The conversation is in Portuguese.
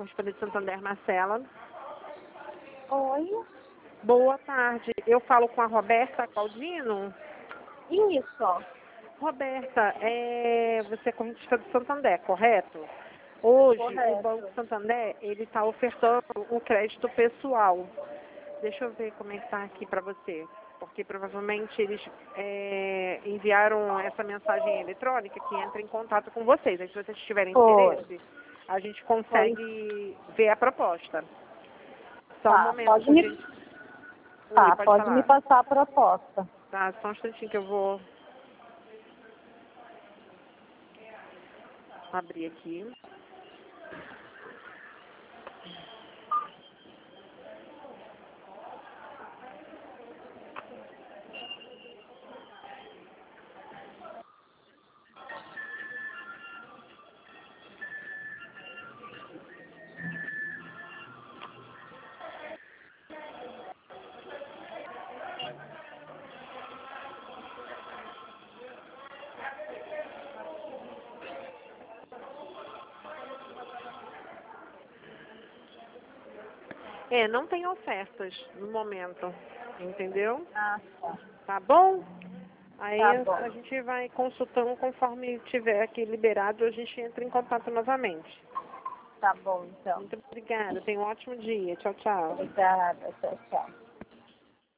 correspondente Santander, Marcela. Oi? Boa tarde. Eu falo com a Roberta Caldino. Isso. Roberta, você é correntista do Santander, correto? Hoje, Correto. o Banco Santander, ele está ofertando um crédito pessoal. Deixa eu ver como é que está aqui para você. Porque provavelmente eles enviaram essa mensagem eletrônica que entra em contato com vocês. Aí, se vocês tiverem Foi. interesse, a gente consegue ver a proposta. Só um Tá, momento, pode me... gente. Oi, Tá, pode me falar. passar a proposta. Tá, só um instantinho que eu vou abrir aqui. Não tem ofertas no momento, entendeu? Ah, tá. Tá bom? Aí Tá bom. a gente vai consultando conforme tiver aqui liberado, a gente entra em contato novamente. Tá bom, então. Muito obrigada, tenha um ótimo dia. Tchau, tchau. Obrigada. Tchau, tchau.